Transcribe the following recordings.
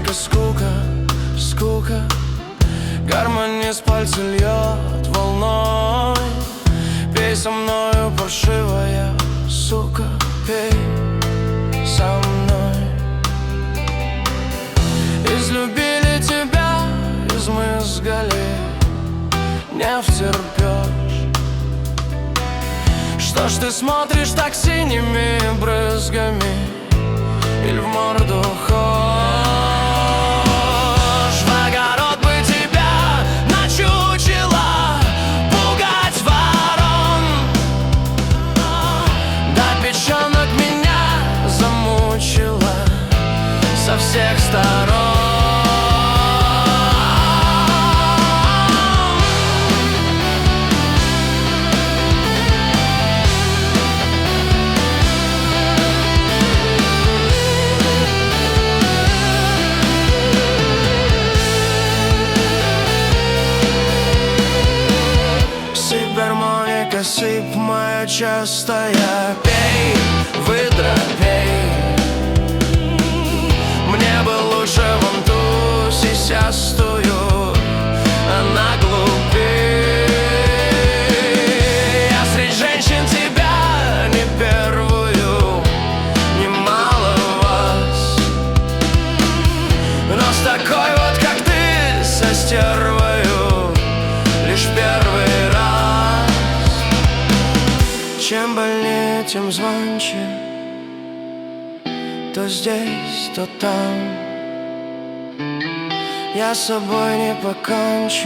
только скука, скука. Гармонь из пальца льет волной. Пей со мною, паршивая сука, пей со мной. Излюбили тебя, измызгали, не втерпешь. Что ж ты смотришь так синими брызгами, или в морду хошь? В огород бы тебя начучила, пугать ворон. До печенок меня замучила со всех сторон. Сыпь моя частая, пей, выдра, пей. Мне бы лучше вон ту сисястую, она глупее. Я среди женщин тебя не первую, немало вас, но с такой вот, как ты, со стервою, лишь первый раз. Чем больнее, тем звонче, то здесь, то там. Я с собой не покончу,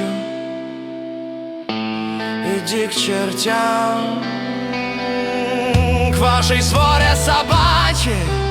иди к чертям. К вашей своре собачьей